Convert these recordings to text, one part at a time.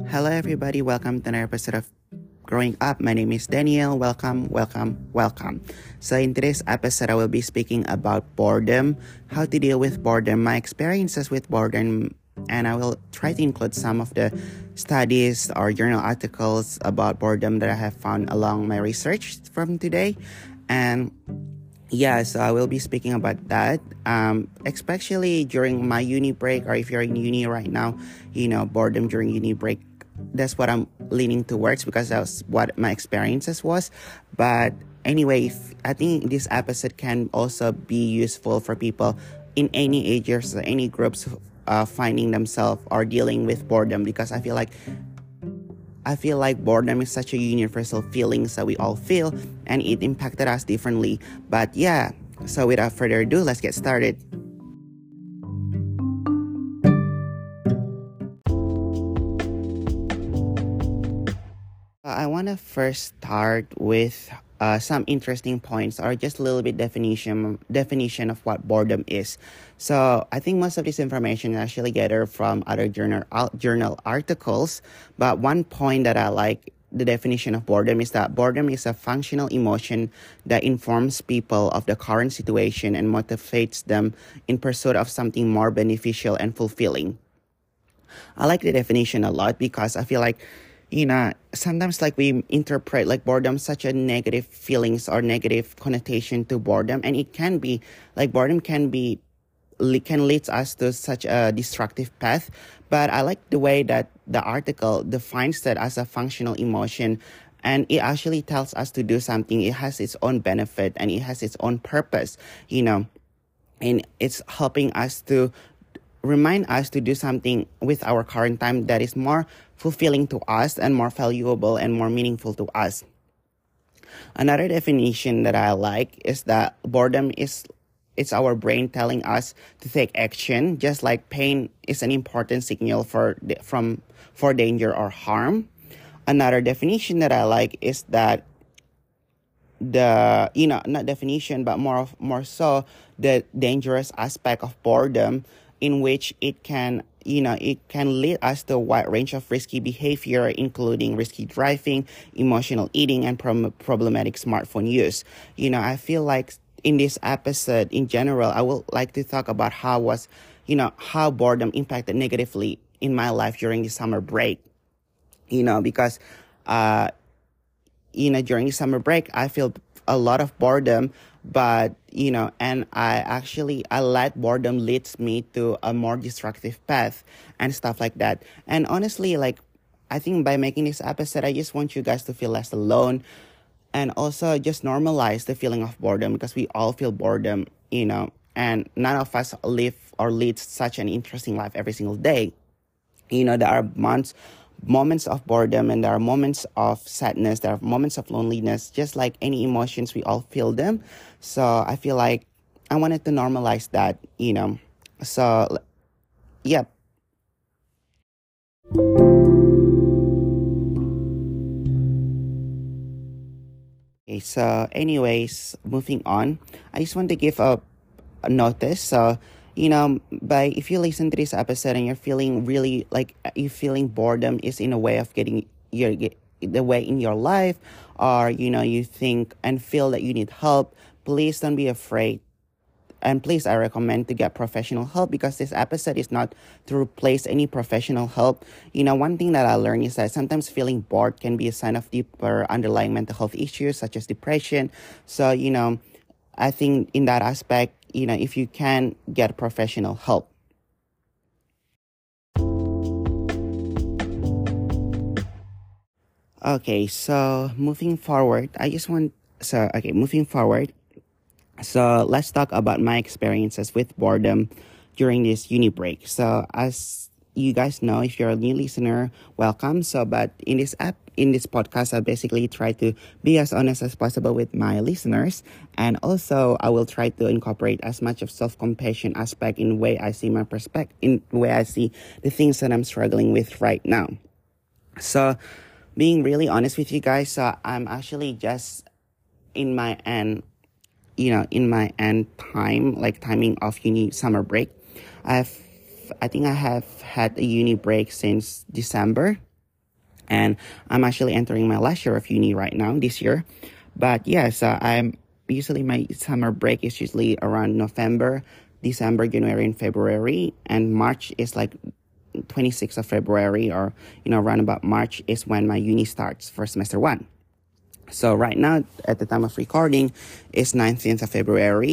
Hello, everybody. Welcome to another episode of Growing Up. My name is Daniel. Welcome, welcome, welcome. So, in today's episode, I will be speaking about boredom, how to deal with boredom, my experiences with boredom, and I will try to include some of the studies or journal articles about boredom that I have found along my research from today. And yeah, so I will be speaking about that, especially during my uni break, or if you're in uni right now, boredom during uni break. That's what I'm leaning towards because that's what my experiences was. But anyway, I think this episode can also be useful for people in any ages or any groups finding themselves or dealing with boredom, because I feel like boredom is such a universal feeling that we all feel, and it impacted us differently. But yeah, so without further ado, let's get started. I want to first start with some interesting points, or just a little bit definition of what boredom is. So I think most of this information is actually gathered from other journal articles. But one point that I like the definition of boredom is that boredom is a functional emotion that informs people of the current situation and motivates them in pursuit of something more beneficial and fulfilling. I like the definition a lot because I feel like, sometimes like we interpret like boredom such a negative feelings or negative connotation to boredom. And it can be like boredom can lead us to such a destructive path. But I like the way that the article defines that as a functional emotion. And it actually tells us to do something. It has its own benefit and it has its own purpose, and it's helping us to remind us to do something with our current time that is more fulfilling to us and more valuable and more meaningful to us. Another definition that I like is that boredom it's our brain telling us to take action, just like pain is an important signal for danger or harm. Another definition that I like is that not definition, but more so the dangerous aspect of boredom, in which it can lead us to a wide range of risky behavior, including risky driving, emotional eating, and problematic smartphone use. I feel like in this episode, in general, I would like to talk about how boredom impacted negatively in my life during the summer break. Because during the summer break, I feel a lot of boredom, but, and I let boredom leads me to a more destructive path and stuff like that. And honestly, like, I think by making this episode, I just want you guys to feel less alone and also just normalize the feeling of boredom, because we all feel boredom, and none of us live or lead such an interesting life every single day. There are moments of boredom, and there are moments of sadness, there are moments of loneliness. Just like any emotions, we all feel them. So I feel like I wanted to normalize that, so yeah. Okay, so anyways, moving on, I just want to give a notice. So by if you listen to this episode and you're feeling really like you feeling boredom is in a way of getting the way in your life, or you think and feel that you need help, please don't be afraid. And please, I recommend to get professional help, because this episode is not to replace any professional help. One thing that I learned is that sometimes feeling bored can be a sign of deeper underlying mental health issues such as depression. So, I think in that aspect, if you can get professional help. Okay, so moving forward, so let's talk about my experiences with boredom during this uni break. So as you guys know, if you're a new listener, welcome. So, but in this podcast, I basically try to be as honest as possible with my listeners. And also I will try to incorporate as much of self-compassion aspect in the way I see in the way I see the things that I'm struggling with right now. So being really honest with you guys, so I'm actually just in my end timing of uni summer break. I think I have had a uni break since December. And I'm actually entering my last year of uni right now this year. But yes, I'm usually my summer break is usually around November, December, January, and February, and March is like 26th of February, or around about March is when my uni starts for semester one. So right now, at the time of recording, is 19th of February,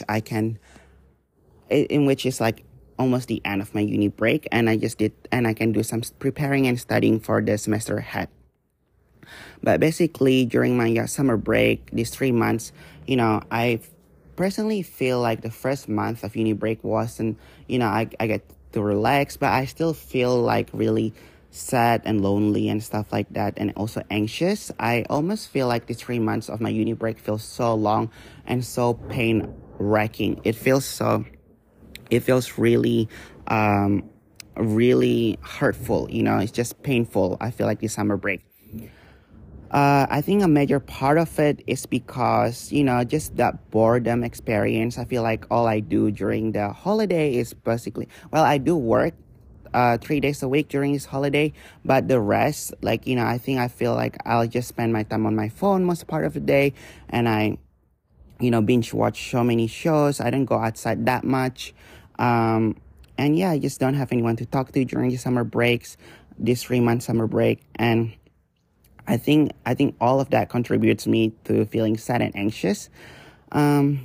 in which is like almost the end of my uni break, and I can do some preparing and studying for the semester ahead. But basically, during my summer break, these 3 months, I personally feel like the first month of uni break wasn't, I get to relax, but I still feel like really sad and lonely and stuff like that, and also anxious. I almost feel like the 3 months of my uni break feels so long and so pain wrecking. It feels really really hurtful. It's just painful. I feel like the summer break. I think a major part of it is because, just that boredom experience. I feel like all I do during the holiday is basically, well, I do work 3 days a week during this holiday, but the rest, I feel like I'll just spend my time on my phone most part of the day, and I, binge watch so many shows. I don't go outside that much. And yeah, I just don't have anyone to talk to during the summer breaks, this 3 month summer break. And I think all of that contributes me to feeling sad and anxious. And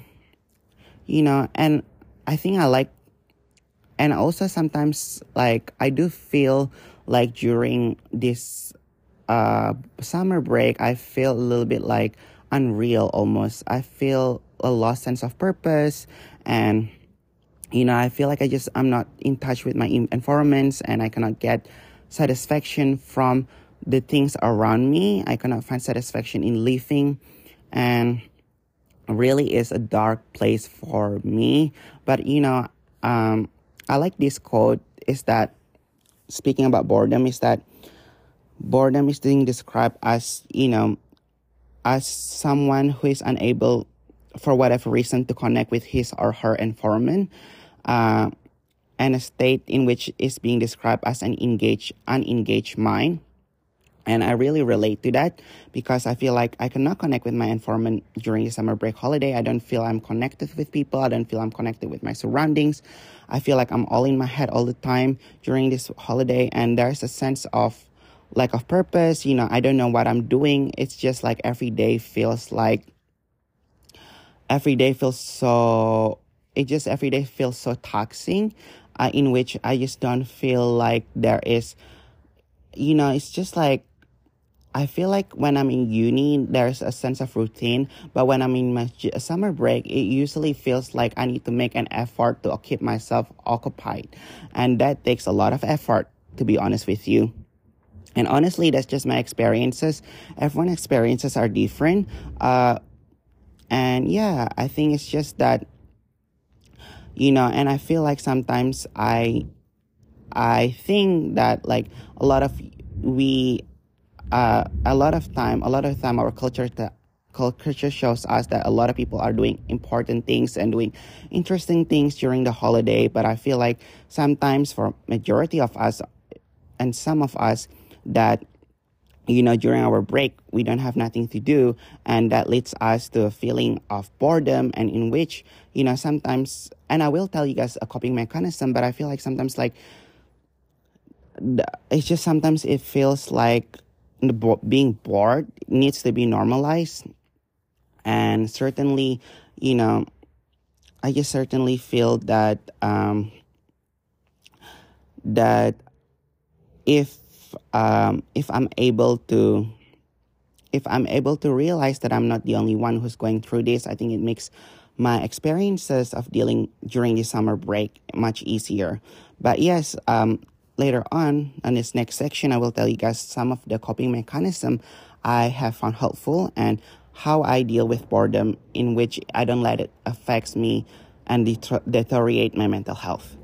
I think and also sometimes like I do feel like during this summer break, I feel a little bit like unreal almost. I feel a lost sense of purpose, and I feel like I'm not in touch with my environments, and I cannot get satisfaction from the things around me. I cannot find satisfaction in living, and really is a dark place for me. But, I like this quote, is that, speaking about boredom, is that boredom is being described as, as someone who is unable, for whatever reason, to connect with his or her environment, and a state in which is being described as an unengaged mind. And I really relate to that, because I feel like I cannot connect with my environment during the summer break holiday. I don't feel I'm connected with people. I don't feel I'm connected with my surroundings. I feel like I'm all in my head all the time during this holiday, and there's a sense of lack of purpose. I don't know what I'm doing. It's just like every day feels so toxic, in which I just don't feel like there is, it's just like, I feel like when I'm in uni, there's a sense of routine, but when I'm in my summer break, it usually feels like I need to make an effort to keep myself occupied, and that takes a lot of effort, to be honest with you. And honestly, that's just my experiences. Everyone's experiences are different, and yeah, I think it's just that, and I feel like sometimes I think that like a lot of time our culture shows us that a lot of people are doing important things and doing interesting things during the holiday. But I feel like sometimes for majority of us, and some of us, that during our break we don't have nothing to do, and that leads us to a feeling of boredom, and in which sometimes, and I will tell you guys a coping mechanism, but I feel like sometimes like it's just sometimes it feels like being bored needs to be normalized. And certainly, I just certainly feel that that if I'm able to realize that I'm not the only one who's going through this, I think it makes my experiences of dealing during the summer break much easier. But yes, later on in this next section, I will tell you guys some of the coping mechanism I have found helpful, and how I deal with boredom, in which I don't let it affect me and deteriorate my mental health.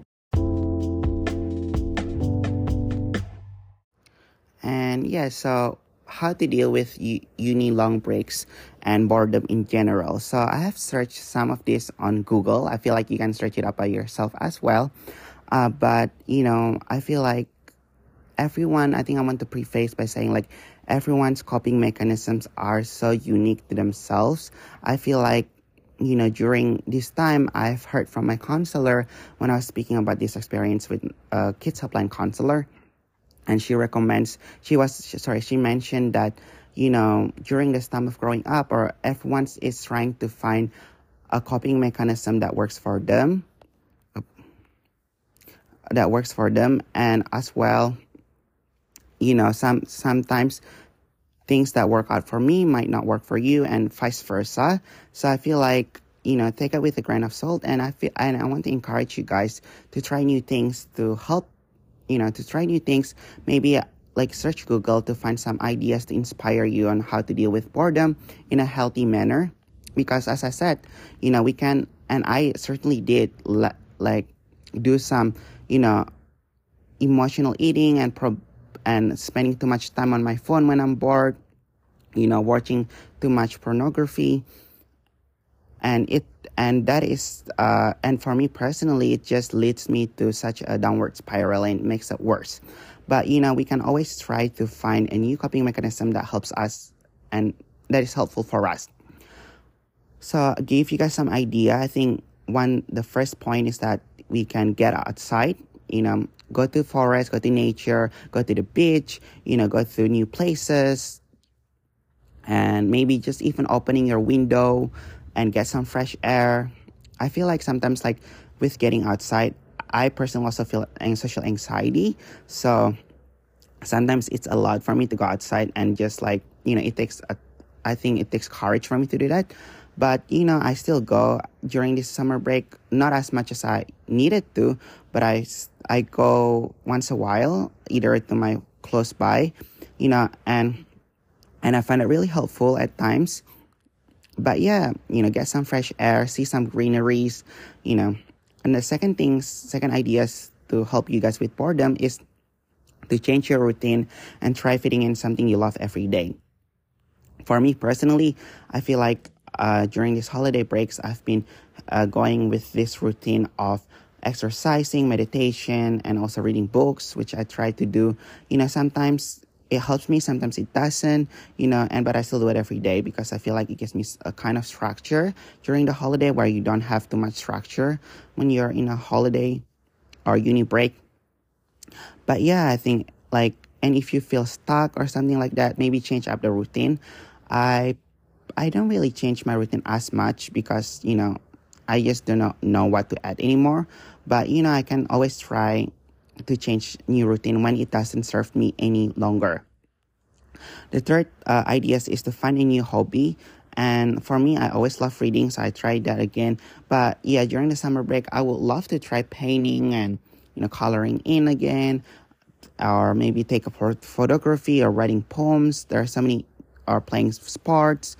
And yeah, so how to deal with uni long breaks and boredom in general. So I have searched some of this on Google. I feel like you can search it up by yourself as well. But I feel like everyone, I think I want to preface by saying like everyone's coping mechanisms are so unique to themselves. I feel like, during this time, I've heard from my counselor when I was speaking about this experience with a kids helpline counselor. And she mentioned that, during this time of growing up, or everyone is trying to find a coping mechanism that works for them, and as well, sometimes things that work out for me might not work for you, and vice versa. So I feel like, take it with a grain of salt, and I want to encourage you guys to try new things to help, maybe like search Google to find some ideas to inspire you on how to deal with boredom in a healthy manner. Because as I said, we can, and I certainly did, like do some, emotional eating and spending too much time on my phone when I'm bored, watching too much pornography. And that is, and for me personally, it just leads me to such a downward spiral and makes it worse. But, we can always try to find a new coping mechanism that helps us and that is helpful for us. So I'll give you guys some idea. I think the first point is that we can get outside, go to forest, go to nature, go to the beach, go to new places, and maybe just even opening your window and get some fresh air. I feel like sometimes, like with getting outside, I personally also feel social anxiety. So sometimes it's a lot for me to go outside, and just like, I think it takes courage for me to do that. But, I still go during this summer break, not as much as I needed to, but I go once a while, either to my close by, and I find it really helpful at times. But yeah, get some fresh air, see some greeneries, And the second ideas to help you guys with boredom is to change your routine and try fitting in something you love every day. For me personally, I feel like during these holiday breaks, I've been going with this routine of exercising, meditation, and also reading books, which I try to do. Sometimes it helps me, sometimes it doesn't, but I still do it every day because I feel like it gives me a kind of structure during the holiday where you don't have too much structure when you're in a holiday or uni break. But yeah, I think and if you feel stuck or something like that, maybe change up the routine. I don't really change my routine as much because, I just do not know what to add anymore. But, I can always try to change new routine when it doesn't serve me any longer. The third idea is to find a new hobby. And for me, I always love reading, so I tried that again. But yeah, during the summer break, I would love to try painting and, coloring in again, or maybe take a photography or writing poems. There are so many, or playing sports,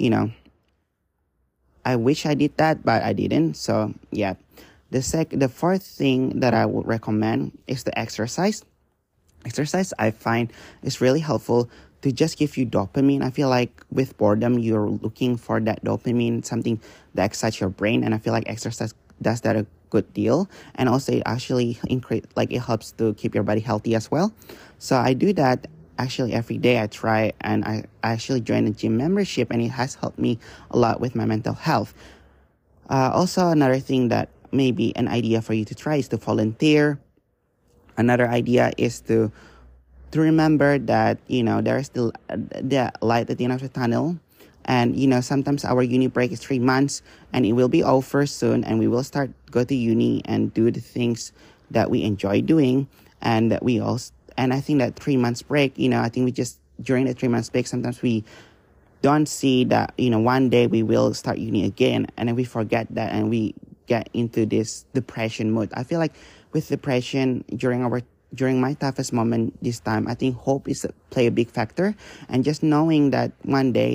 I wish I did that, but I didn't. So yeah, the fourth thing that I would recommend is to exercise. Exercise, I find, is really helpful to just give you dopamine. I feel like with boredom, you're looking for that dopamine, something that excites your brain, and I feel like exercise does that a good deal. And also, it actually it helps to keep your body healthy as well. So I do that actually every day. I try, and I actually joined a gym membership, and it has helped me a lot with my mental health. Also, another thing that maybe an idea for you to try is to volunteer. Another idea is to remember that, there is still the light at the end of the tunnel. And, sometimes our uni break is 3 months and it will be over soon, and we will go to uni and do the things that we enjoy doing. And that and I think that 3 months break, I think during the 3 months break, sometimes we don't see that, one day we will start uni again, and then we forget that and we get into this depression mode. I feel like with depression during my toughest moment this time, I think hope play a big factor, and just knowing that one day,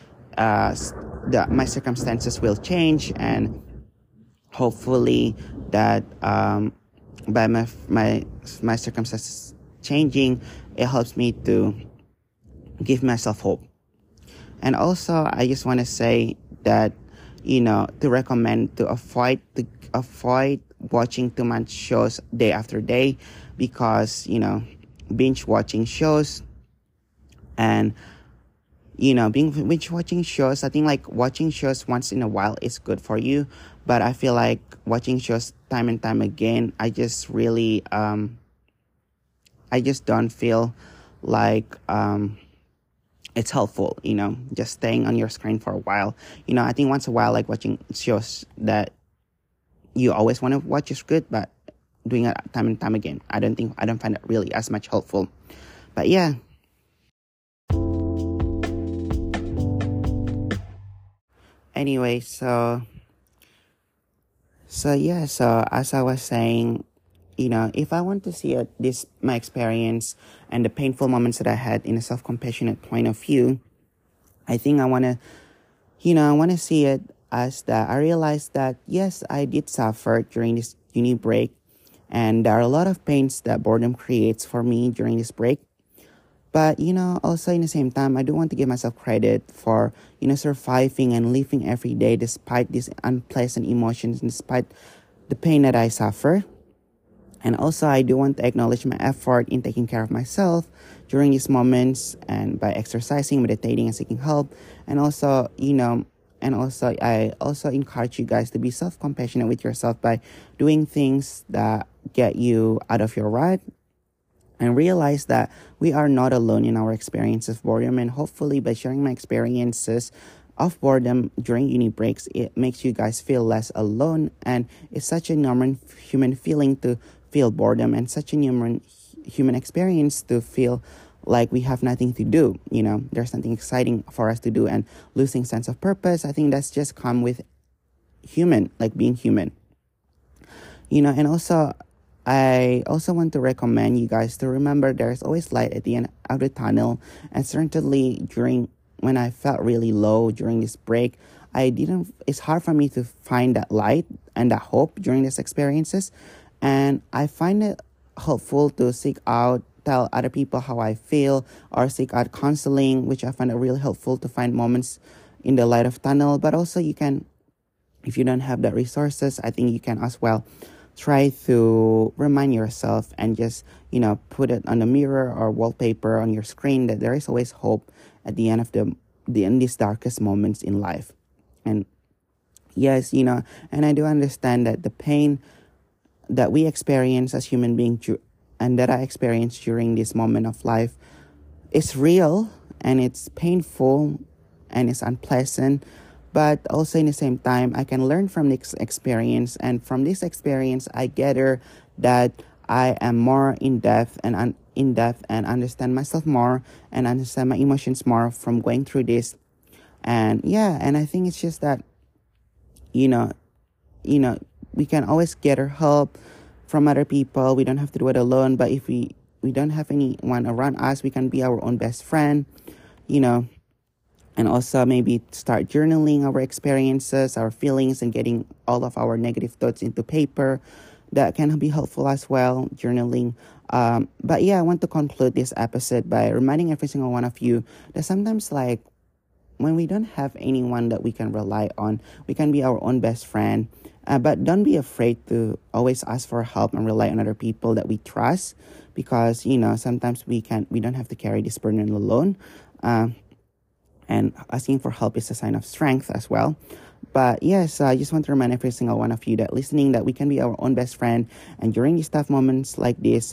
my circumstances will change, and hopefully that by my circumstances changing, it helps me to give myself hope. And also, I just want to say that, to recommend to avoid watching too much shows day after day, because, binge watching shows. And being binge watching shows, I think like watching shows once in a while is good for you, but I feel like watching shows time and time again, I just really I just don't feel like it's helpful, just staying on your screen for a while. I think once a while, like watching shows that you always want to watch is good, but doing it time and time again, I don't find it really as much helpful. But yeah. Anyway, so as I was saying, if I want to see my experience and the painful moments that I had in a self-compassionate point of view, I think I want to see it as that I realized that, yes, I did suffer during this uni break, and there are a lot of pains that boredom creates for me during this break. But, also in the same time, I do want to give myself credit for, surviving and living every day despite these unpleasant emotions and despite the pain that I suffer. And also, I do want to acknowledge my effort in taking care of myself during these moments and by exercising, meditating, and seeking help. And also, I also encourage you guys to be self-compassionate with yourself by doing things that get you out of your rut, and realize that we are not alone in our experience of boredom. And hopefully by sharing my experiences of boredom during uni breaks, it makes you guys feel less alone. And it's such a normal human feeling to feel boredom, and such a human experience to feel like we have nothing to do. There's nothing exciting for us to do, and losing sense of purpose. I think that's just come with human, like being human. And also, I also want to recommend you guys to remember there's always light at the end of the tunnel. And certainly when I felt really low during this break, it's hard for me to find that light and that hope during these experiences. And I find it helpful to tell other people how I feel, or seek out counseling, which I find it really helpful to find moments in the light of tunnel. But also you can, if you don't have the resources, I think you can as well try to remind yourself and just, put it on the mirror or wallpaper on your screen that there is always hope at the end of these darkest moments in life. And yes, and I do understand that the pain that we experience as human beings and that I experienced during this moment of life is real, and it's painful and it's unpleasant. But also in the same time, I can learn from this experience. And from this experience, I gather that I am more in depth and understand myself more and understand my emotions more from going through this. And I think it's just that, we can always get our help from other people. We don't have to do it alone. But if we don't have anyone around us, we can be our own best friend, And also maybe start journaling our experiences, our feelings, and getting all of our negative thoughts into paper. That can be helpful as well, journaling. But I want to conclude this episode by reminding every single one of you that sometimes, like, when we don't have anyone that we can rely on, we can be our own best friend. But don't be afraid to always ask for help and rely on other people that we trust, because, sometimes we don't have to carry this burden alone. And asking for help is a sign of strength as well. But yes, I just want to remind every single one of you that listening, that we can be our own best friend. And during these tough moments like this,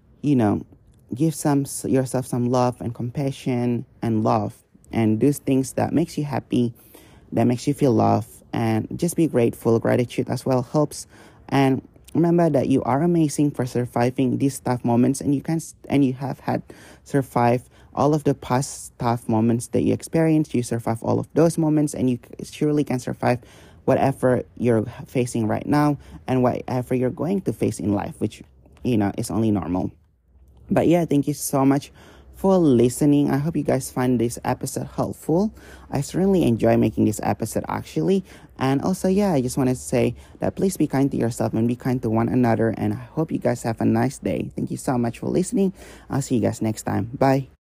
give yourself some love and compassion and love. And do things that makes you happy, that makes you feel love. And just be grateful. Gratitude as well helps. And remember that you are amazing for surviving these tough moments. And you have had survived all of the past tough moments that you experienced. You survive all of those moments, and you surely can survive whatever you're facing right now and whatever you're going to face in life, which, is only normal. But thank you so much for listening. I hope you guys find this episode helpful. I certainly enjoy making this episode, actually. And also, I just want to say that please be kind to yourself and be kind to one another. And I hope you guys have a nice day. Thank you so much for listening. I'll see you guys next time. Bye.